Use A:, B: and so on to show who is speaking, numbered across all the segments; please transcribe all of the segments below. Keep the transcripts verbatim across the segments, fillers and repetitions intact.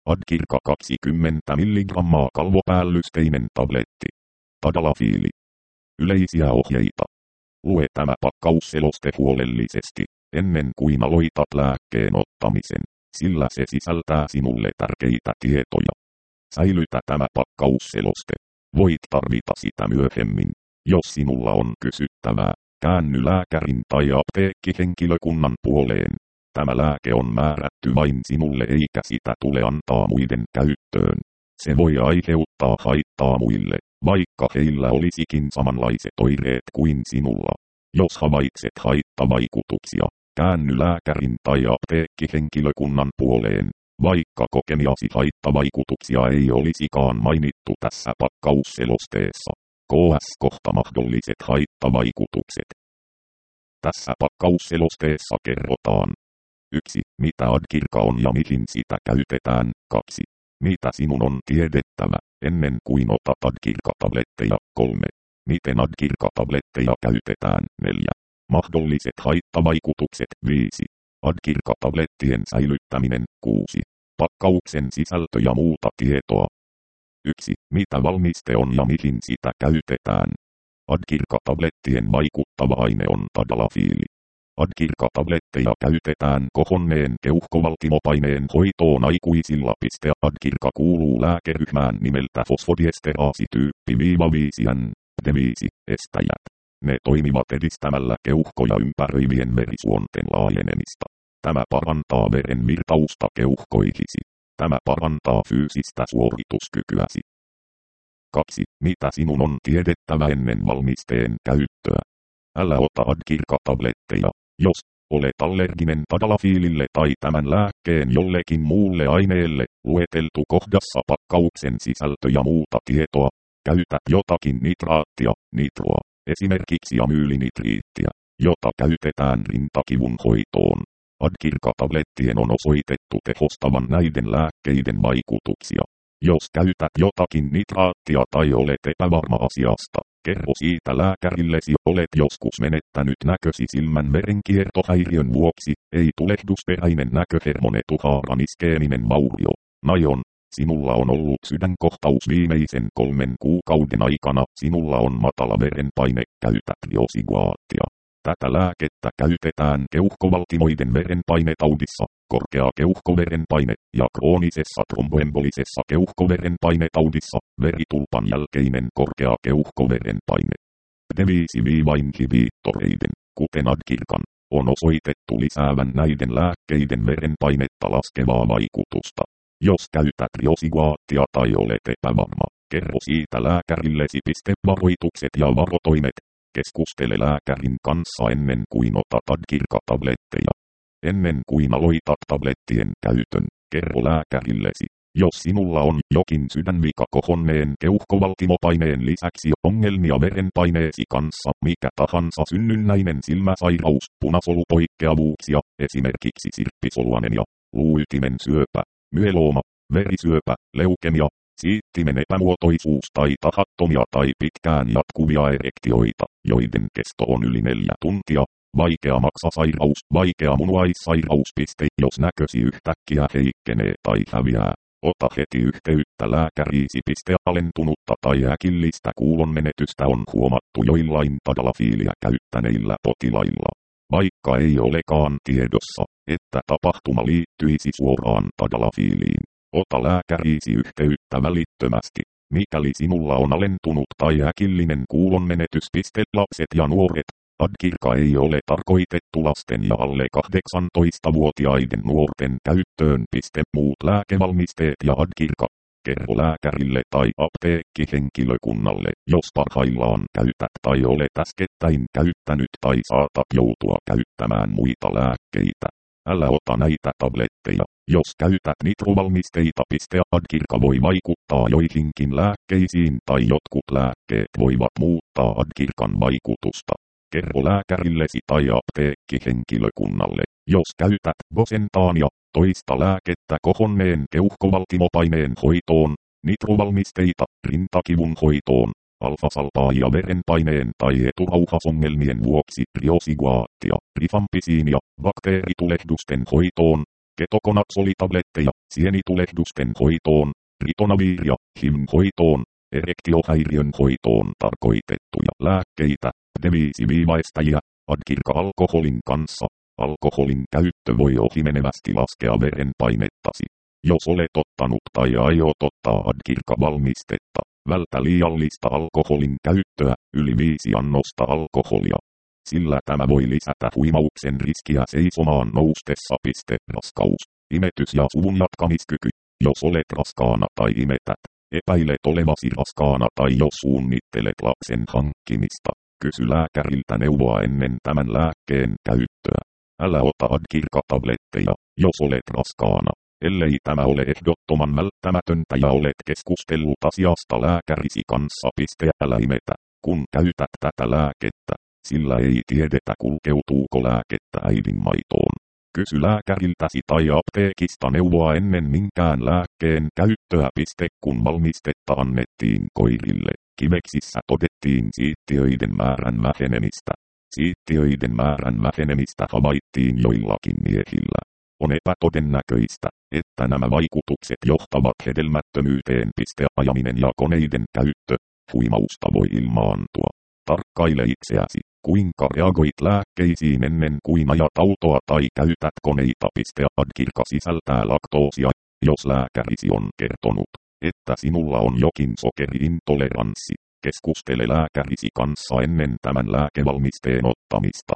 A: Adkirka kaksikymmentä milligrammaa kalvopäällysteinen tabletti. Tadalafiili. Yleisiä ohjeita. Lue tämä pakkausseloste huolellisesti, ennen kuin aloitat lääkkeen ottamisen, sillä se sisältää sinulle tärkeitä tietoja. Säilytä tämä pakkausseloste. Voit tarvita sitä myöhemmin. Jos sinulla on kysyttävää, käänny lääkärin tai apteekkihenkilökunnan puoleen. Tämä lääke on määrätty vain sinulle eikä sitä tule antaa muiden käyttöön. Se voi aiheuttaa haittaa muille, vaikka heillä olisikin samanlaiset oireet kuin sinulla. Jos havaitset haittavaikutuksia, käänny lääkärin tai apteekkihenkilökunnan puoleen, vaikka kokemiasi haittavaikutuksia ei olisikaan mainittu tässä pakkausselosteessa. K S kohta mahdolliset haittavaikutukset. Tässä pakkausselosteessa kerrotaan. yksi. Mitä Adkirka on ja mihin sitä käytetään. kaksi. Mitä sinun on tiedettävä, ennen kuin otat Adkirka-tabletteja. kolme. Miten Adkirka-tabletteja käytetään. neljä. Mahdolliset haittavaikutukset. viisi. Adkirka-tablettien säilyttäminen. kuusi. Pakkauksen sisältö ja muuta tietoa. yksi. Mitä valmiste on ja mihin sitä käytetään. Adkirka-tablettien vaikuttava aine on tadalafiili. Adkirka-tabletteja käytetään kohonneen keuhkovaltimopaineen hoitoon aikuisilla. Adkirka kuuluu lääkeryhmään nimeltä fosfodiesteraasityyppi viisi N, D viisi, estäjät. Ne toimivat edistämällä keuhkoja ympäröivien verisuonten laajenemista. Tämä parantaa veren virtausta keuhkoihisi. Tämä parantaa fyysistä suorituskykyäsi. kaksi. Mitä sinun on tiedettävä ennen valmisteen käyttöä? Älä ota Adkirka-tabletteja, jos olet allerginen tadalafiilille tai tämän lääkkeen jollekin muulle aineelle. Lueteltu kohdassa pakkauksen sisältö ja muuta tietoa. Käytä jotakin nitraattia, nitroa, esimerkiksi amyylinitriittiä, jota käytetään rintakivun hoitoon. Adkirka-tablettien on osoitettu tehostavan näiden lääkkeiden vaikutuksia. Jos käytät jotakin nitraattia tai olet epävarma asiasta, kerro siitä lääkärillesi. Olet joskus menettänyt näkösi silmän verenkiertohäiriön vuoksi, ei tulehdusperäinen näköhermonetuhaaran iskeminen vaurio. Najon, sinulla on ollut sydänkohtaus viimeisen kolmen kuukauden aikana, sinulla on matala verenpaine, käytä triosiguaattia. Tätä lääkettä käytetään keuhkovaltimoiden verenpainetaudissa, korkea keuhkoverenpaine ja kroonisessa tromboembolisessa keuhkoverenpainetaudissa, veritulpan jälkeinen korkea keuhkoverenpaine. D viisi inhibiittoreiden, kuten Adkirkan, on osoitettu lisäävän näiden lääkkeiden verenpainetta laskevaa vaikutusta. Jos käytät triosiguaattia tai olet epävarma, kerro siitä lääkärillesi. Varoitukset ja varotoimet. Keskustele lääkärin kanssa ennen kuin otat Adkirka-tabletteja. Ennen kuin aloitat tablettien käytön, kerro lääkärillesi. Jos sinulla on jokin sydänvika kohonneen keuhkovaltimopaineen lisäksi ongelmia verenpaineesi kanssa, mikä tahansa synnynnäinen silmäsairaus, punasolupoikkeavuuksia, esimerkiksi sirppisoluanemia, luuytimen syöpä, myelooma, verisyöpä, leukemia, siittimen epämuotoisuus tai tahattomia tai pitkään jatkuvia erektioita, joiden kesto on yli neljä tuntia, vaikea maksasairaus, vaikea munuaissairaus. Jos näkösi yhtäkkiä heikkenee tai häviää, ota heti yhteyttä lääkäriisi. Alentunutta tai äkillistä kuulonmenetystä on huomattu joillain tadalafiilia käyttäneillä potilailla. Vaikka ei olekaan tiedossa, että tapahtuma liittyisi suoraan tadalafiiliin, ota lääkäriisi yhteyttä välittömästi, mikäli sinulla on alentunut tai äkillinen kuulonmenetys. Lapset ja nuoret. Adkirka ei ole tarkoitettu lasten ja alle kahdeksantoistavuotiaiden nuorten käyttöön. Muut lääkevalmisteet ja Adkirka. Kerro lääkärille tai apteekkihenkilökunnalle, jos parhaillaan käytät tai olet äskettäin käyttänyt tai saatat joutua käyttämään muita lääkkeitä. Älä ota näitä tabletteja, jos käytät nitrovalmisteita. Adkirka voi vaikuttaa joihinkin lääkkeisiin tai jotkut lääkkeet voivat muuttaa Adkirkan vaikutusta. Kerro lääkärillesi tai apteekkihenkilökunnalle, jos käytät Bosentaania, toista lääkettä kohonneen keuhkovaltimopaineen hoitoon, nitrovalmisteita, rintakivun hoitoon, alfasalpaajia verenpaineen tai eturauhasongelmien vuoksi, triosiguaattia, rifampisiinia, bakteeritulehdusten hoitoon, ketokonazolitabletteja, sienitulehdusten hoitoon, ritonavir- ja H I V-hoitoon, erektiohäiriön hoitoon tarkoitettuja lääkkeitä, deviisiviiväistäjiä, adkirka-alkoholin kanssa. Alkoholin käyttö voi ohimenevästi laskea verenpainettasi. Jos olet ottanut tai aiot ottaa adkirka-valmistetta, vältä liiallista alkoholin käyttöä, yli viisi annosta alkoholia. Sillä tämä voi lisätä huimauksen riskiä seisomaan noustessa. Raskaus, imetys ja suvun jatkamiskyky. Jos olet raskaana tai imetät, epäilet olevasi raskaana tai jos suunnittelet lapsen hankkimista, kysy lääkäriltä neuvoa ennen tämän lääkkeen käyttöä. Älä ota adkirka-tabletteja, jos olet raskaana, ellei tämä ole ehdottoman välttämätöntä ja olet keskustellut asiasta lääkärisi kanssa. Älä imetä, kun käytät tätä lääkettä, sillä ei tiedetä kulkeutuuko lääkettä äidinmaitoon. Kysy lääkäriltäsi tai apteekista neuvoa ennen minkään lääkkeen käyttöä. Kun valmistetta annettiin koirille, Kiveksissä todettiin siittiöiden määrän vähenemistä. Siittiöiden määrän vähenemistä havaittiin joillakin miehillä. On epätodennäköistä, että nämä vaikutukset johtavat hedelmättömyyteen. Ajaminen ja koneiden käyttö, huimausta voi ilmaantua. Tarkkaile itseäsi, kuinka reagoit lääkkeisiin ennen kuin ajat autoa tai käytät koneita. Adkirka sisältää laktoosia, jos lääkärisi on kertonut, että sinulla on jokin sokeriintoleranssi. Keskustele lääkärisi kanssa ennen tämän lääkevalmisteen ottamista.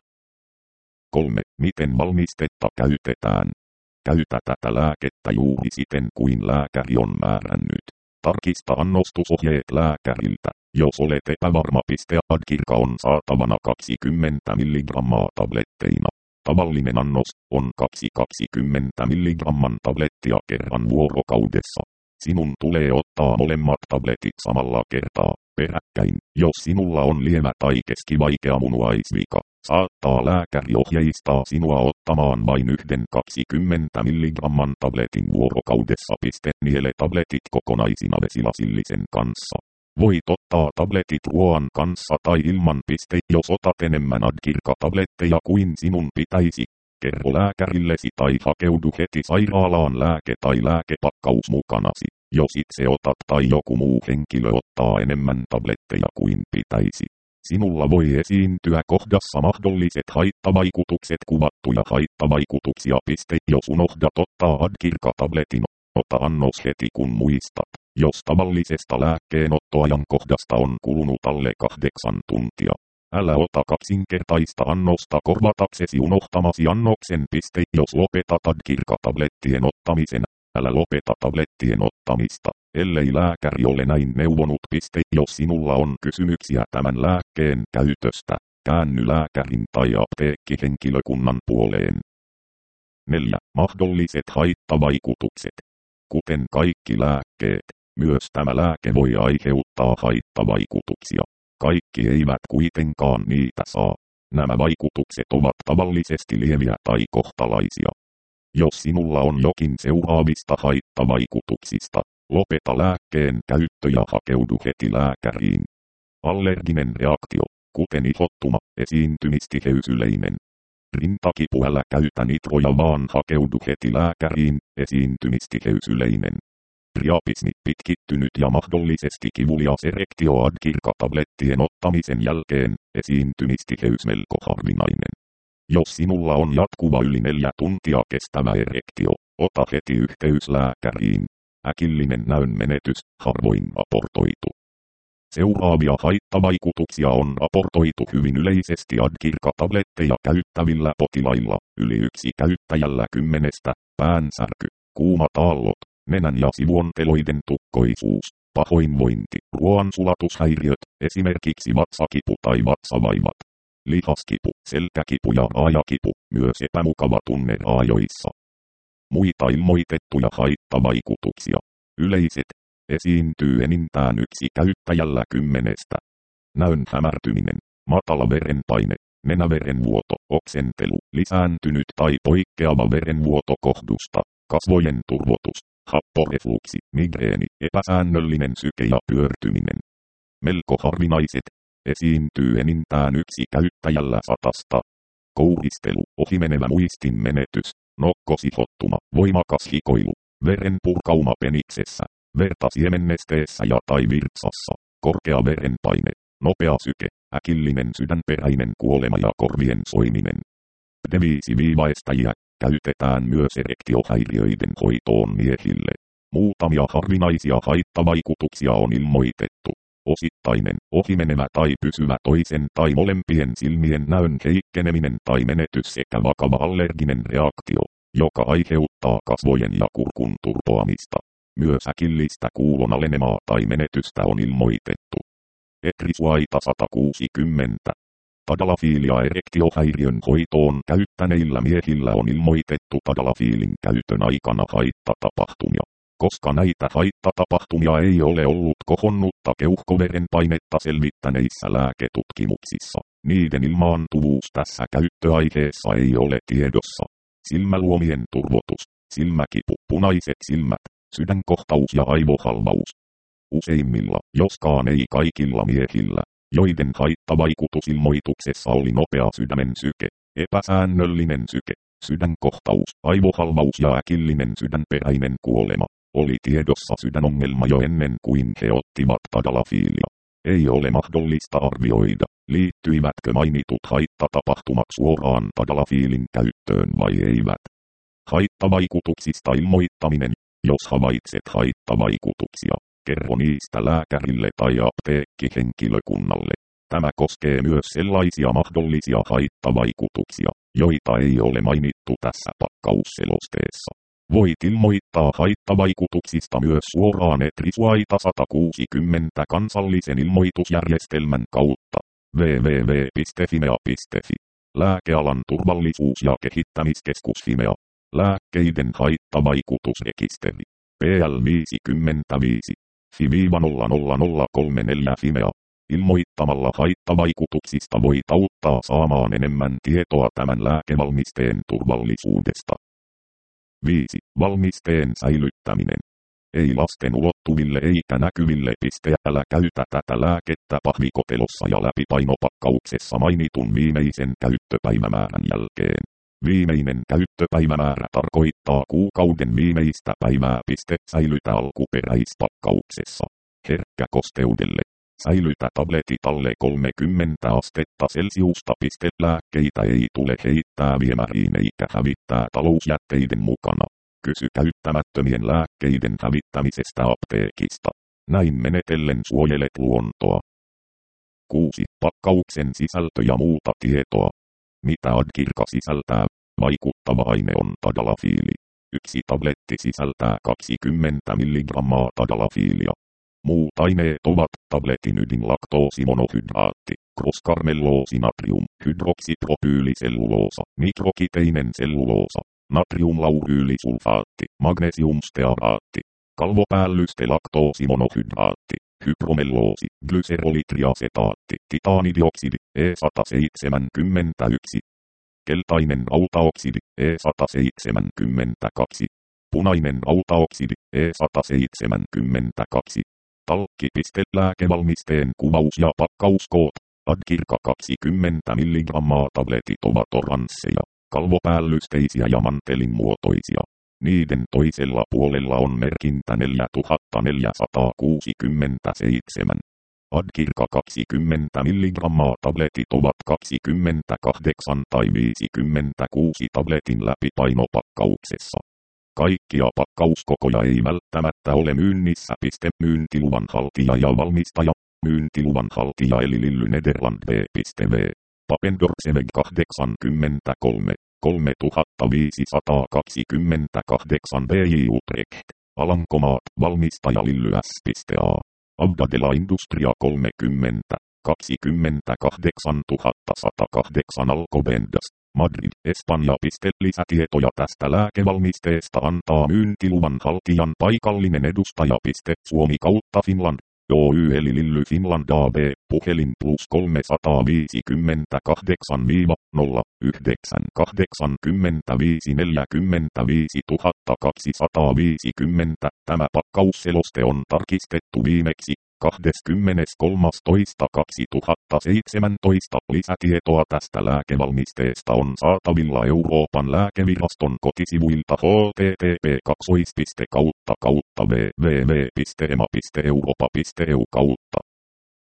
A: kolme. Miten valmistetta käytetään? Käytä tätä lääkettä juuri siten kuin lääkäri on määrännyt. Tarkista annostusohjeet lääkäriltä, jos olet epävarma. Adkirka on saatavana kaksikymmentä milligrammaa tabletteina. Tavallinen annos on kaksi kaksikymmentä milligramman tablettia kerran vuorokaudessa. Sinun tulee ottaa molemmat tabletit samalla kertaa, peräkkäin. Jos sinulla on lievä tai keskivaikea munuaisvika, saattaa lääkäri ohjeistaa sinua ottamaan vain yhden kaksikymmentä milligramman tabletin vuorokaudessa. Niele tabletit kokonaisina vesilasillisen kanssa. Voit ottaa tabletit ruoan kanssa tai ilman. Jos otat enemmän adkirka-tabletteja kuin sinun pitäisi, kerro lääkärillesi tai hakeudu heti sairaalaan lääke- tai lääkepakkaus mukanasi, jos itse otat tai joku muu henkilö ottaa enemmän tabletteja kuin pitäisi. Sinulla voi esiintyä kohdassa mahdolliset haittavaikutukset. Kuvattuja haittavaikutuksia. Jos unohdat ottaa adkirka-tabletin, ota annos heti kun muistat. Jos tavallisesta lääkkeenottoajankohdasta on kulunut alle kahdeksan tuntia, älä ota kaksinkertaista annosta korvataksesi unohtamasi annoksen. Jos lopetat adkirka-tablettien ottamisen, älä lopeta tablettien ottamista, ellei lääkäri ole näin neuvonut. Jos sinulla on kysymyksiä tämän lääkkeen käytöstä, käänny lääkärin tai apteekkihenkilökunnan puoleen. neljä. Mahdolliset haittavaikutukset. Kuten kaikki lääkkeet, myös tämä lääke voi aiheuttaa haittavaikutuksia. Kaikki eivät kuitenkaan niitä saa. Nämä vaikutukset ovat tavallisesti lieviä tai kohtalaisia. Jos sinulla on jokin seuraavista haittavaikutuksista, lopeta lääkkeen käyttö ja hakeudu heti lääkäriin. Allerginen reaktio, kuten ihottuma, esiintymistiheys yleinen. Rintakipu, älä käytä nitroja vaan hakeudu heti lääkäriin, esiintymistiheys yleinen. Priapismi, pitkittynyt ja mahdollisesti kivulias erektio adkirka-tablettien ottamisen jälkeen, esiintymistiheys melko harvinainen. Jos sinulla on jatkuva yli neljä tuntia kestävä erektio, ota heti yhteys lääkäriin. Äkillinen näön menetys, harvoin raportoitu. Seuraavia haittavaikutuksia on raportoitu hyvin yleisesti adkirka-tabletteja käyttävillä potilailla, yli yksi käyttäjällä kymmenestä, päänsärky, kuumat aallot, nenän ja sivuonteloiden tukkoisuus, pahoinvointi, ruoansulatushäiriöt, esimerkiksi vatsakipu tai vatsavaivat, lihaskipu, selkäkipu ja raajakipu, myös epämukava tunne raajoissa. Muita ilmoitettuja haittavaikutuksia. Yleiset. Esiintyy enintään yksi käyttäjällä kymmenestä. Näön hämärtyminen, matala verenpaine, nenäverenvuoto, oksentelu, lisääntynyt tai poikkeava verenvuoto kohdusta, kasvojen turvotus, happorefluksi, migreeni, epäsäännöllinen syke ja pyörtyminen. Melko harvinaiset. Esiintyy enintään yksi käyttäjällä satasta. Kouristelu, ohimenevä muistin menetys, nokkosihottuma, voimakas hikoilu, veren purkauma peniksessä, verta siemennesteessä ja tai virtsassa, korkea verenpaine, nopea syke, äkillinen sydänperäinen kuolema ja korvien soiminen. Deviisiviivaistajia käytetään myös erektiohäiriöiden hoitoon miehille. Muutamia harvinaisia haittavaikutuksia on ilmoitettu. Osittainen, ohimenevä tai pysyvä toisen tai molempien silmien näön heikkeneminen tai menetys sekä vakava allerginen reaktio, joka aiheuttaa kasvojen ja kurkun turpoamista. Myös äkillistä kuulon alenemaa tai menetystä on ilmoitettu. Etrisuaita sata kuusikymmentä. Tadalafiilia erektiohäiriön hoitoon käyttäneillä miehillä on ilmoitettu tadalafiilin käytön aikana haittatapahtumia. Koska näitä haittatapahtumia ei ole ollut kohonnutta keuhkoverenpainetta selvittäneissä lääketutkimuksissa, niiden ilmaantuvuus tässä käyttöaiheessa ei ole tiedossa. Silmäluomien turvotus, silmäkipu, punaiset silmät, sydänkohtaus ja aivohalvaus. Useimmilla, joskaan ei kaikilla miehillä, joiden haittavaikutusilmoituksessa oli nopea sydämen syke, epäsäännöllinen syke, sydänkohtaus, aivohalvaus ja äkillinen sydänperäinen kuolema, oli tiedossa sydänongelma jo ennen kuin he ottivat tadalafiilia. Ei ole mahdollista arvioida, liittyivätkö mainitut haittatapahtumat suoraan tadalafiilin käyttöön vai eivät. Haittavaikutuksista ilmoittaminen, jos havaitset haittavaikutuksia, kerro niistä lääkärille tai apteekkihenkilökunnalle. Tämä koskee myös sellaisia mahdollisia haittavaikutuksia, joita ei ole mainittu tässä pakkausselosteessa. Voit ilmoittaa haittavaikutuksista myös suoraan Etrisuaita sata kuusikymmentä kansallisen ilmoitusjärjestelmän kautta. double-u double-u double-u piste fimea piste fi. Lääkealan turvallisuus- ja kehittämiskeskus Fimea. Lääkkeiden haittavaikutusrekisteri. P L viisikymmentäviisi. F I nolla nolla nolla kolme neljä Fimea. Ilmoittamalla haittavaikutuksista voit auttaa saamaan enemmän tietoa tämän lääkevalmisteen turvallisuudesta. viisi. Valmisteen säilyttäminen. Ei lasten ulottuville eikä näkyville piste. Älä käytä tätä lääkettä pahvikotelossa ja läpipainopakkauksessa mainitun viimeisen käyttöpäivämäärän jälkeen. Viimeinen käyttöpäivämäärä tarkoittaa kuukauden viimeistä päivää. Piste. Säilytä alkuperäispakkauksessa. Herkkä kosteudelle. Säilytä tabletit alle kolmekymmentä astetta Celsiusta. Piste. Lääkkeitä ei tule heittää viemäriin eikä hävittää talousjätteiden mukana. Kysy käyttämättömien lääkkeiden hävittämisestä apteekista. Näin menetellen suojelet luontoa. kuusi. Pakkauksen sisältö ja muuta tietoa. Mitä Adkirka sisältää? Vaikuttava aine on tadalafiili. Yksi tabletti sisältää kaksikymmentä milligrammaa tadalafiilia. Muut aineet ovat tabletin ydinlaktoosimonohydraatti, crosscarmelloosi natrium, hydroksipropyyliselluloosa, mikrokiteinen selluloosa, natriumlauryylisulfaatti, magnesiumstearaatti, kalvopäällysте laktoosimonohydraatti, hypromelloosi, glyserolitriasetaatti, titaanidioksidi, E sata seitsemänkymmentäyksi. Keltainen rautaoksidi, E sata seitsemänkymmentäkaksi. Punainen rautaoksidi, E sata seitsemänkymmentäkaksi. Talkki. Lääkevalmisteen kuvaus ja pakkauskoot. Adkirka kaksikymmentä milligrammaa tabletit ovat oransseja, kalvopäällysteiisiä ja mantelin muotoisia. Niiden toisella puolella on merkintä neljätuhattaneljäsataakuusikymmentäseitsemän. Adkirka kaksikymmentä milligrammaa tabletit ovat kaksikymmentäkahdeksan tai viisikymmentäkuusi tabletin läpipainopakkauksessa. Kaikkia pakkauskokoja ei välttämättä ole myynnissä. Myyntiluvan haltija ja valmistaja. Myyntiluvan haltija eli Lilly Nederland B V. Papendorkseveg kahdeksankymmentäkolme, kolmetuhattaviisisataakaksikymmentäkahdeksan B J Utrecht. Alankomaat. Valmistaja Lilly S A. Abdadela Industria kolmekymmentä, kaksikymmentäkahdeksantuhattasatakahdeksan Alcobendas. Madrid, Espanja. Lisätietoja tästä lääkevalmisteesta antaa myyntiluvan haltijan paikallinen edustaja. Suomi kautta Finland. Oy eli Lilly Finland A B, puhelin plus kolmesataaviisikymmentäkahdeksan nolla yhdeksän kahdeksankymmentäviisi neljäkymmentäviisi kaksisataaviisikymmentä. Tämä pakkausseloste on tarkistettu viimeksi kahdeskymmeneskolmas toista kaksituhattaseitsemäntoista. Lisätietoa tästä lääkevalmisteesta on saatavilla Euroopan lääkeviraston kotisivuilta h t t p kaksi piste kautta kautta w w w piste e m a piste europa piste e u kautta